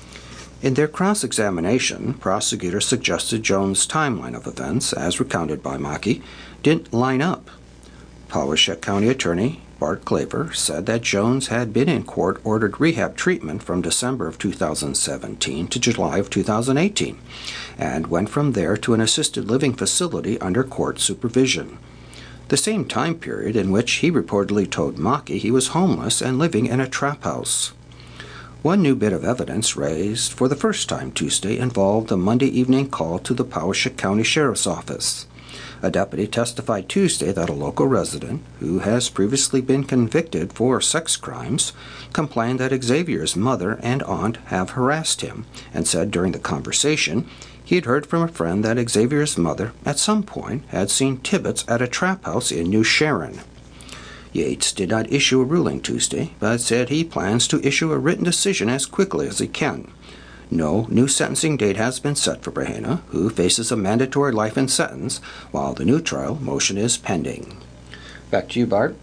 In their cross-examination, prosecutors suggested Jones' timeline of events, as recounted by Maki, didn't line up. Poweshiek County Attorney Bart Claver said that Jones had been in court-ordered rehab treatment from December of 2017 to July of 2018, and went from there to an assisted living facility under court supervision. The same time period in which he reportedly told Maki he was homeless and living in a trap house. One new bit of evidence raised for the first time Tuesday involved a Monday evening call to the Poweshiek County Sheriff's Office. A deputy testified Tuesday that a local resident, who has previously been convicted for sex crimes, complained that Xavier's mother and aunt have harassed him, and said during the conversation he had heard from a friend that Xavier's mother, at some point, had seen Tibbetts at a trap house in New Sharon. Yates did not issue a ruling Tuesday, but said he plans to issue a written decision as quickly as he can. No new sentencing date has been set for Bahena, who faces a mandatory life in sentence, while the new trial motion is pending. Back to you, Bart.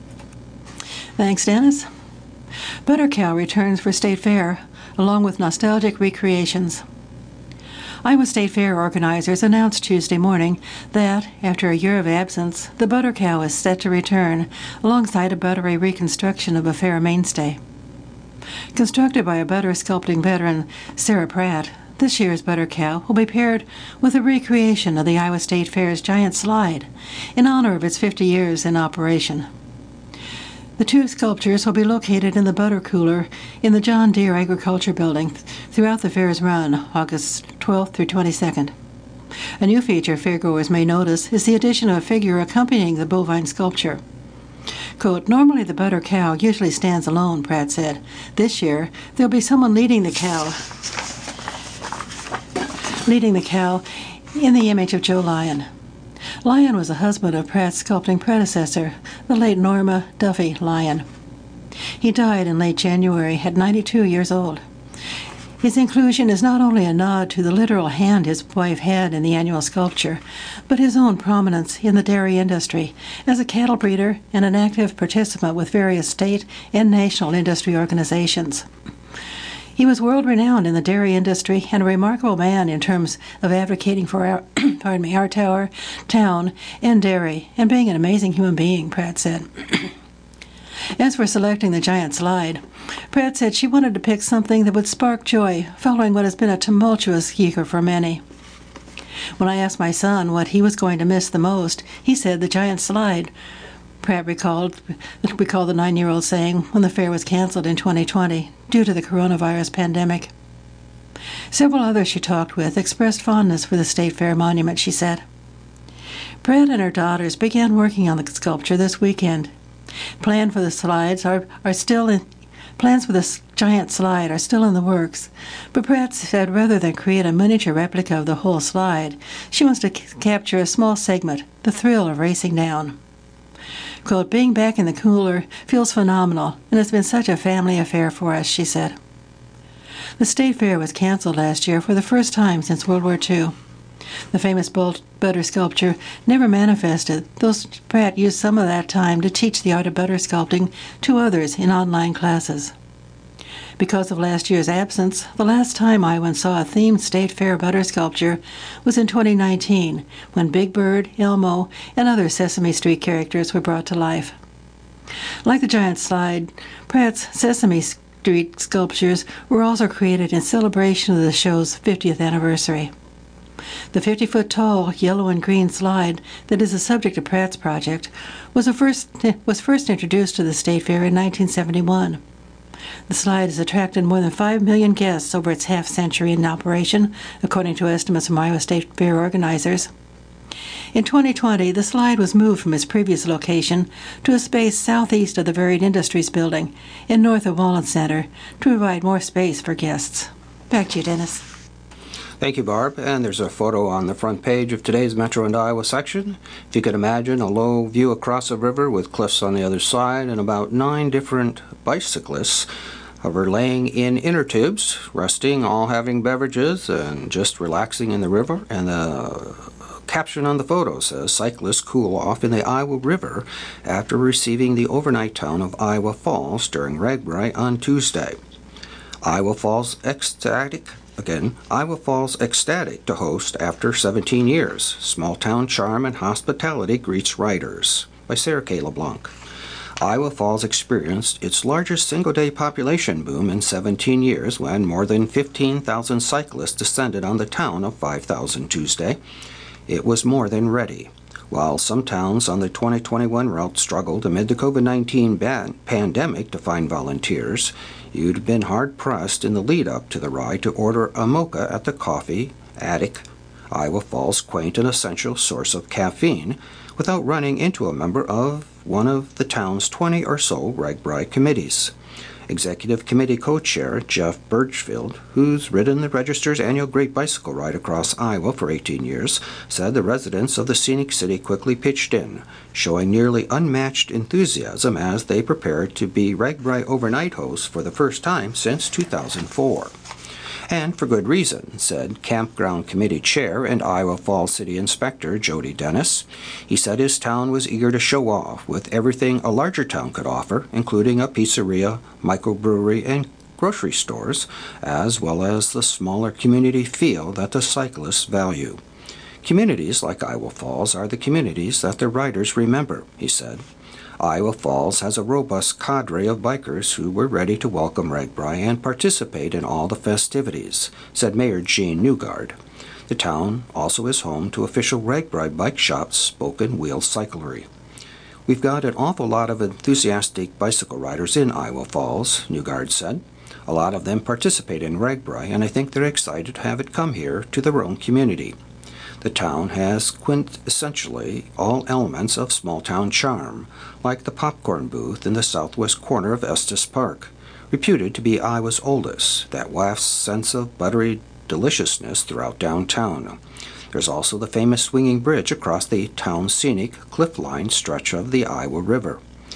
Thanks, Dennis. Butter Cow returns for State Fair, along with nostalgic recreations. Iowa State Fair organizers announced Tuesday morning that, after a year of absence, the Butter Cow is set to return, alongside a buttery reconstruction of a fair mainstay. Constructed by a butter sculpting veteran, Sarah Pratt, this year's Butter Cow will be paired with a recreation of the Iowa State Fair's giant slide, in honor of its 50 years in operation. The two sculptures will be located in the butter cooler in the John Deere Agriculture Building throughout the fair's run, August 12th through 22nd. A new feature fairgoers may notice is the addition of a figure accompanying the bovine sculpture. Quote, "Normally the Butter Cow usually stands alone," Pratt said. "This year, there'll be someone leading the cow in the image of Joe Lyon. Lyon was the husband of Pratt's sculpting predecessor, the late Norma Duffy Lyon. He died in late January at 92 years old. His inclusion is not only a nod to the literal hand his wife had in the annual sculpture, but his own prominence in the dairy industry as a cattle breeder and an active participant with various state and national industry organizations. He was world-renowned in the dairy industry and a remarkable man in terms of advocating for our town, and dairy, and being an amazing human being," Pratt said. As for selecting the giant slide, Pratt said she wanted to pick something that would spark joy following what has been a tumultuous year for many. When I asked my son what he was going to miss the most, he said the giant slide. Pratt recalled the 9-year-old saying when the fair was canceled in 2020 due to the coronavirus pandemic. Several others she talked with expressed fondness for the State Fair monument, she said. Pratt and her daughters began working on the sculpture this weekend. Plans for the giant slide are still in the works, but Pratt said rather than create a miniature replica of the whole slide, she wants to capture a small segment, the thrill of racing down. Quote, being back in the cooler feels phenomenal, and it's been such a family affair for us, she said. The State Fair was canceled last year for the first time since World War II. The famous butter sculpture never manifested, though Pratt used some of that time to teach the art of butter sculpting to others in online classes. Because of last year's absence, the last time Iowans saw a themed State Fair butter sculpture was in 2019, when Big Bird, Elmo, and other Sesame Street characters were brought to life. Like the giant slide, Pratt's Sesame Street sculptures were also created in celebration of the show's 50th anniversary. The 50-foot-tall yellow and green slide that is the subject of Pratt's project was first introduced to the State Fair in 1971. The slide has attracted more than 5 million guests over its half-century in operation, according to estimates from Iowa State Fair organizers. In 2020, the slide was moved from its previous location to a space southeast of the Varied Industries building and north of Wallen Center to provide more space for guests. Back to you, Dennis. Thank you, Barb. And there's a photo on the front page of today's Metro and Iowa section. If you could imagine a low view across a river with cliffs on the other side and about 9 different bicyclists are laying in inner tubes, resting, all having beverages, and just relaxing in the river. And the caption on the photo says, cyclists cool off in the Iowa River after receiving the overnight town of Iowa Falls during RAGBRAI on Tuesday. Iowa Falls ecstatic to host after 17 years. Small town charm and hospitality greets riders. By Sarah K. LeBlanc. Iowa Falls experienced its largest single-day population boom in 17 years when more than 15,000 cyclists descended on the town of 5,000 Tuesday. It was more than ready. While some towns on the 2021 route struggled amid the COVID-19 pandemic to find volunteers, you'd have been hard-pressed in the lead-up to the ride to order a mocha at the Coffee Attic, Iowa Falls' quaint and essential source of caffeine, without running into a member of one of the town's 20 or so RAGBRAI committees. Executive Committee Co-Chair Jeff Birchfield, who's ridden the Register's annual Great Bicycle Ride across Iowa for 18 years, said the residents of the scenic city quickly pitched in, showing nearly unmatched enthusiasm as they prepared to be RAGBRAI overnight hosts for the first time since 2004. And for good reason, said Campground Committee Chair and Iowa Falls City Inspector Jody Dennis. He said his town was eager to show off with everything a larger town could offer, including a pizzeria, microbrewery, and grocery stores, as well as the smaller community feel that the cyclists value. Communities like Iowa Falls are the communities that the riders remember, he said. Iowa Falls has a robust cadre of bikers who were ready to welcome RAGBRAI and participate in all the festivities, said Mayor Gene Newgard. The town also is home to official RAGBRAI bike shop Spoken Wheel Cyclery. We've got an awful lot of enthusiastic bicycle riders in Iowa Falls, Newgard said. A lot of them participate in RAGBRAI, and I think they're excited to have it come here to their own community. The town has quintessentially all elements of small-town charm, like the popcorn booth in the southwest corner of Estes Park, reputed to be Iowa's oldest, that wafts sense of buttery deliciousness throughout downtown. There's also the famous swinging bridge across the town's scenic, cliff-lined stretch of the Iowa River.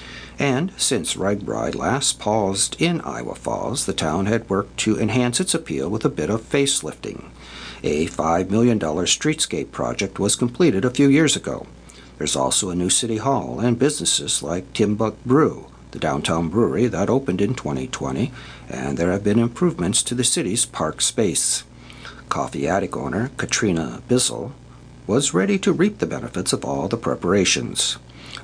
And since RAGBRAI last paused in Iowa Falls, the town had worked to enhance its appeal with a bit of facelifting. A $5 million streetscape project was completed a few years ago. There's also a new city hall and businesses like Timbuk Brew, the downtown brewery that opened in 2020, and there have been improvements to the city's park space. Coffee Attic owner Katrina Bissell was ready to reap the benefits of all the preparations.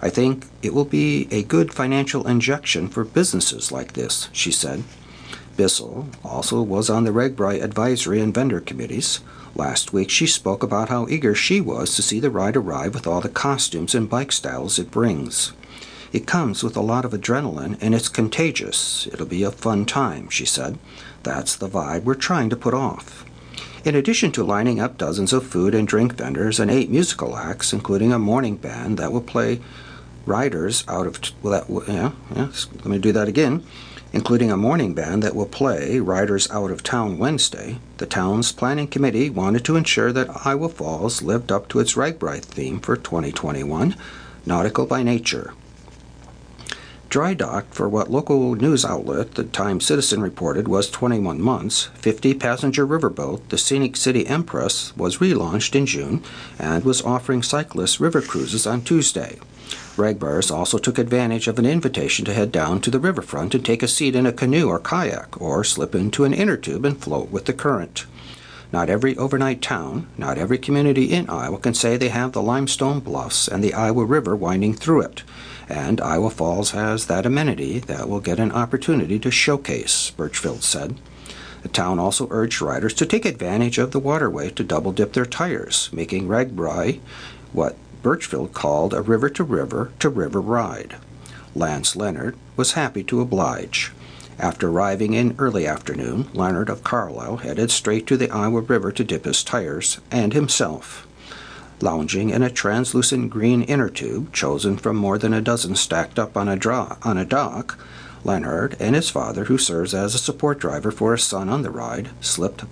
I think it will be a good financial injection for businesses like this, she said. Bissell also was on the RAGBRAI advisory and vendor committees. Last week she spoke about how eager she was to see the ride arrive with all the costumes and bike styles it brings. It comes with a lot of adrenaline and it's contagious. It'll be a fun time, she said. That's the vibe we're trying to put off. In addition to lining up dozens of food and drink vendors and 8 musical acts, including a morning band that will play riders out of let me do that again. Including a morning band that will play Riders Out of Town Wednesday, the town's planning committee wanted to ensure that Iowa Falls lived up to its RAGBRAI theme for 2021, Nautical by Nature. Dry docked for what local news outlet the Times-Citizen reported was 21 months, 50-passenger riverboat, the Scenic City Empress, was relaunched in June and was offering cyclists river cruises on Tuesday. RAGBRAIers also took advantage of an invitation to head down to the riverfront and take a seat in a canoe or kayak, or slip into an inner tube and float with the current. Not every overnight town, not every community in Iowa can say they have the limestone bluffs and the Iowa River winding through it, and Iowa Falls has that amenity that will get an opportunity to showcase, Birchfield said. The town also urged riders to take advantage of the waterway to double-dip their tires, making RAGBRAI what Birchfield called a river-to-river ride. Lance Leonard was happy to oblige. After arriving in early afternoon, Leonard of Carlisle headed straight to the Iowa River to dip his tires, and himself. Lounging in a translucent green inner tube, chosen from more than a dozen stacked up on a dock, Leonard and his father, who serves as a support driver for his son on the ride, sipped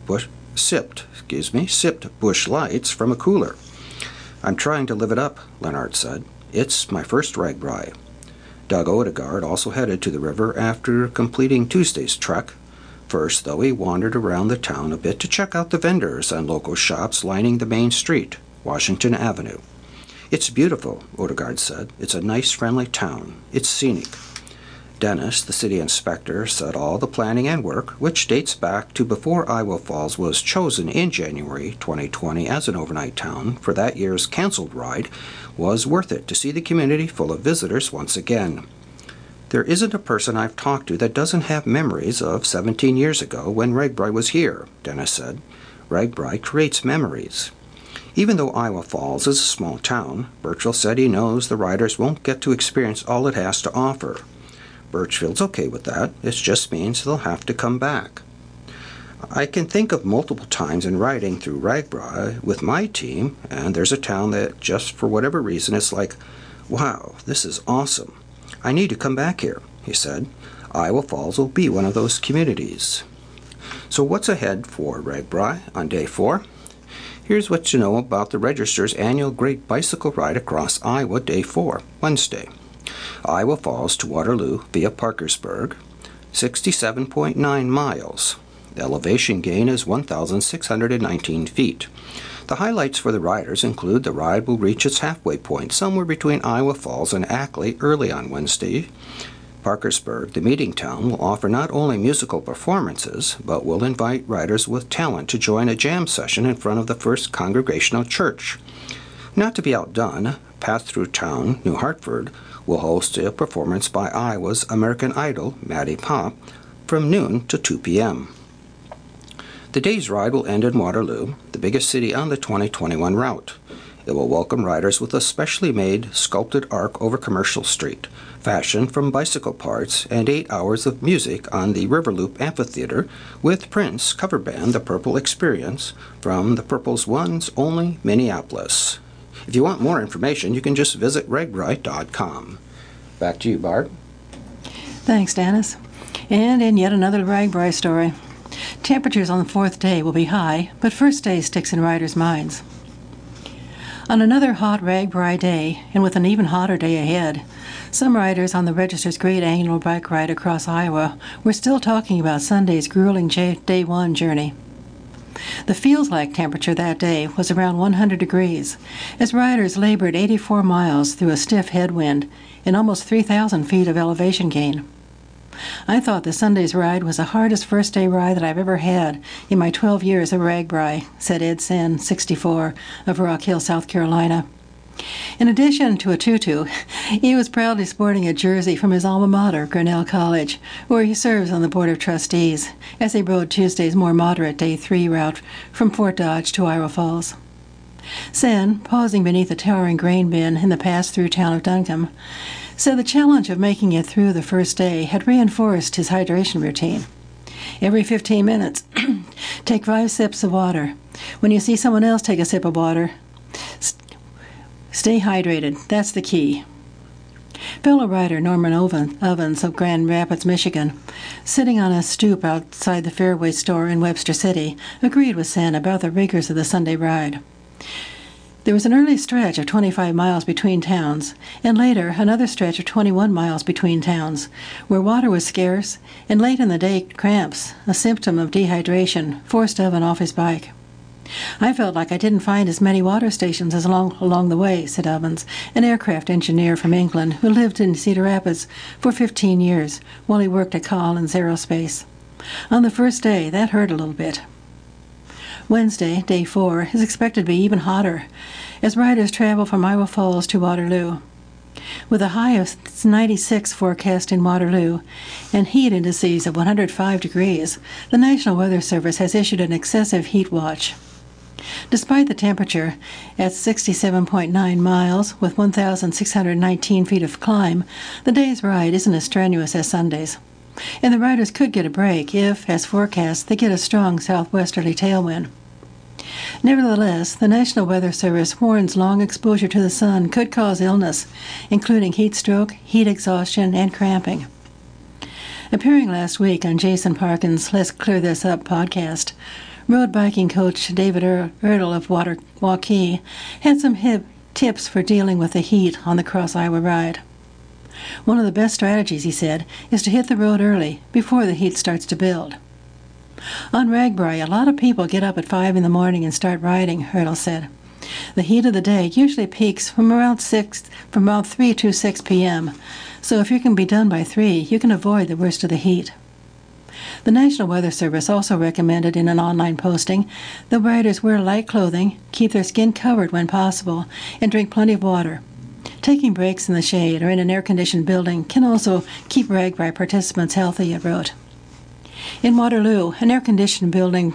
Busch Lights from a cooler. "I'm trying to live it up," Leonard said. "It's my first RAGBRAI." Doug Odegaard also headed to the river after completing Tuesday's trek. First, though, he wandered around the town a bit to check out the vendors and local shops lining the main street, Washington Avenue. "It's beautiful," Odegaard said. "It's a nice, friendly town. It's scenic." Dennis, the city inspector, said all the planning and work, which dates back to before Iowa Falls was chosen in January 2020 as an overnight town for that year's canceled ride, was worth it to see the community full of visitors once again. "There isn't a person I've talked to that doesn't have memories of 17 years ago when RAGBRAI was here," Dennis said. "RAGBRAI creates memories." Even though Iowa Falls is a small town, Birchfield said he knows the riders won't get to experience all it has to offer. Birchfield's okay with that. It just means they'll have to come back. "I can think of multiple times in riding through RAGBRAI with my team, and there's a town that just for whatever reason it's like, wow, this is awesome. I need to come back here," he said. Iowa Falls will be one of those communities. So what's ahead for RAGBRAI on Day 4? Here's what you know about the Register's annual Great Bicycle Ride Across Iowa, Day 4, Wednesday. Iowa Falls to Waterloo via Parkersburg, 67.9 miles. The elevation gain is 1,619 feet. The highlights for the riders include the ride will reach its halfway point somewhere between Iowa Falls and Ackley early on Wednesday. Parkersburg, the meeting town, will offer not only musical performances, but will invite riders with talent to join a jam session in front of the First Congregational Church. Not to be outdone, pass-through town, New Hartford, will host a performance by Iowa's American Idol, Maddie Pop, from noon to 2 p.m. The day's ride will end in Waterloo, the biggest city on the 2021 route. It will welcome riders with a specially made, sculpted arc over Commercial Street, fashioned from bicycle parts, and 8 hours of music on the Riverloop Amphitheater with Prince cover band The Purple Experience from the Purple's One's Only Minneapolis. If you want more information, you can just visit ragbrai.com. Back to you, Barb. Thanks, Dennis. And in yet another RAGBRAI story. Temperatures on the 4th day will be high, but first day sticks in riders' minds. On another hot RAGBRAI day, and with an even hotter day ahead, some riders on the Register's great annual bike ride across Iowa were still talking about Sunday's grueling Day 1 journey. The feels-like temperature that day was around 100 degrees, as riders labored 84 miles through a stiff headwind and almost 3,000 feet of elevation gain. I thought the Sunday's ride was the hardest first-day ride that I've ever had in my 12 years of RAGBRAI, said Ed Sen, 64, of Rock Hill, South Carolina. In addition to a tutu, he was proudly sporting a jersey from his alma mater, Grinnell College, where he serves on the Board of Trustees, as he rode Tuesday's more moderate Day 3 route from Fort Dodge to Iowa Falls. Sen, pausing beneath a towering grain bin in the pass-through town of Duncombe, said the challenge of making it through the first day had reinforced his hydration routine. Every 15 minutes, take 5 sips of water. When you see someone else take a sip of water, stay hydrated. That's the key. Fellow writer Norman Ovens of Grand Rapids, Michigan, sitting on a stoop outside the Fairway store in Webster City, agreed with Sen about the rigors of the Sunday ride. There was an early stretch of 25 miles between towns, and later another stretch of 21 miles between towns, where water was scarce, and late in the day cramps, a symptom of dehydration, forced Oven off his bike. I felt like I didn't find as many water stations as along the way, said Ovens, an aircraft engineer from England who lived in Cedar Rapids for 15 years while he worked at Collins Aerospace. On the first day, that hurt a little bit. Wednesday, Day 4, is expected to be even hotter as riders travel from Iowa Falls to Waterloo. With a high of 96 forecast in Waterloo and heat indices of 105 degrees, the National Weather Service has issued an excessive heat watch. Despite the temperature at 67.9 miles with 1,619 feet of climb, the day's ride isn't as strenuous as Sunday's. And the riders could get a break if, as forecast, they get a strong southwesterly tailwind. Nevertheless, the National Weather Service warns long exposure to the sun could cause illness, including heat stroke, heat exhaustion, and cramping. Appearing last week on Jason Parkin's Let's Clear This Up podcast, road biking coach David Erdl of Waukee had some tips for dealing with the heat on the Cross Iowa ride. One of the best strategies, he said, is to hit the road early, before the heat starts to build. On RAGBRAI, a lot of people get up at 5 in the morning and start riding, Erdl said. The heat of the day usually peaks from about 3 to 6 p.m., so if you can be done by 3, you can avoid the worst of the heat. The National Weather Service also recommended in an online posting that riders wear light clothing, keep their skin covered when possible, and drink plenty of water. Taking breaks in the shade or in an air-conditioned building can also keep RAGBRAI participants healthy, it wrote. In Waterloo, an air-conditioned buildings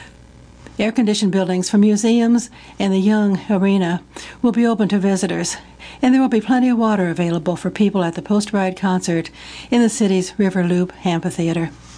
for museums and the Young Arena will be open to visitors, and there will be plenty of water available for people at the post-ride concert in the city's River Loop Amphitheater.